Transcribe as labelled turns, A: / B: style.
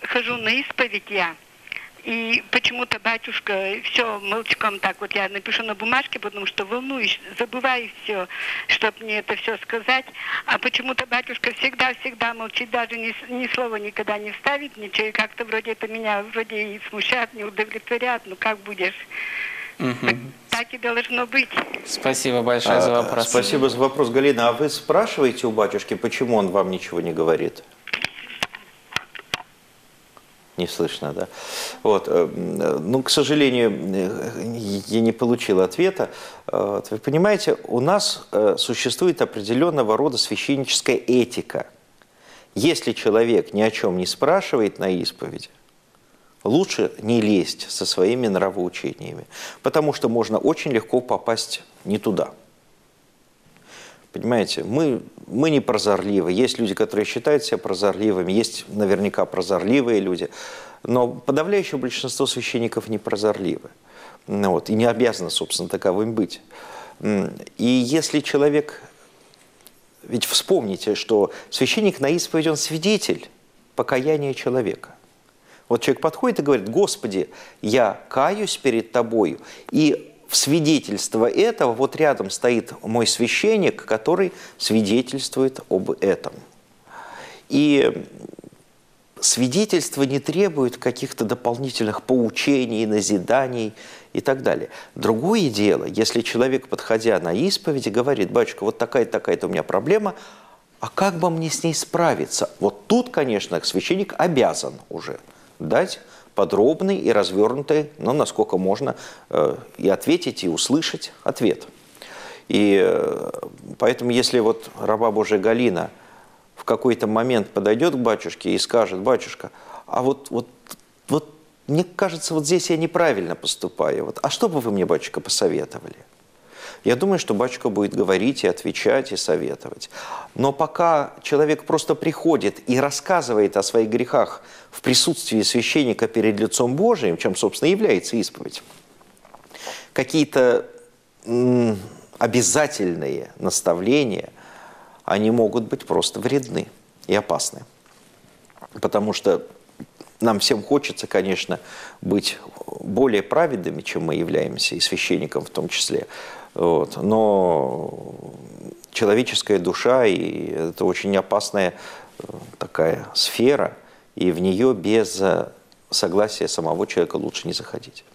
A: хожу на исповедь я, и почему-то батюшка все молчком так вот я напишу на бумажке, потому что волнуюсь, забываю все, чтобы мне это все сказать. А почему-то батюшка всегда молчит, даже ни слова никогда не вставит, ничего. И как-то вроде это меня вроде и смущает, не удовлетворяет. Ну как будешь? Так и должно быть.
B: Спасибо большое за вопрос.
C: Спасибо за вопрос, Галина. А вы спрашиваете у батюшки, почему он вам ничего не говорит? Не слышно, да? Вот. Ну, к сожалению, я не получил ответа. Вы понимаете, у нас существует определенного рода священническая этика. Если человек ни о чем не спрашивает на исповеди, лучше не лезть со своими нравоучениями, потому что можно очень легко попасть не туда. Понимаете, мы не прозорливы. Есть люди, которые считают себя прозорливыми, есть наверняка прозорливые люди, но подавляющее большинство священников не прозорливы. Вот, и не обязаны, собственно, таковым быть. И если человек... Ведь вспомните, что священник на исповедь, он свидетель покаяния человека. Вот человек подходит и говорит: «Господи, я каюсь перед Тобою». И в свидетельство этого вот рядом стоит мой священник, который свидетельствует об этом. И свидетельство не требует каких-то дополнительных поучений, назиданий и так далее. Другое дело, если человек, подходя на исповеди, говорит: «Батюшка, вот такая-то у меня проблема, а как бы мне с ней справиться?» Вот тут, конечно, священник обязан уже дать подробный и развернутый, но насколько можно, и ответить, и услышать ответ. И поэтому, если вот раба Божия Галина в какой-то момент подойдет к батюшке и скажет: «Батюшка, а вот мне кажется, вот здесь я неправильно поступаю. Вот, а что бы вы мне, батюшка, посоветовали?» Я думаю, что батюшка будет говорить и отвечать, и советовать. Но пока человек просто приходит и рассказывает о своих грехах в присутствии священника перед лицом Божиим, чем, собственно, является исповедь, какие-то обязательные наставления, они могут быть просто вредны и опасны. Потому что нам всем хочется, конечно, быть более праведными, чем мы являемся, и священником в том числе. Вот. Но человеческая душа, и это очень опасная такая сфера, и в нее без согласия самого человека лучше не заходить.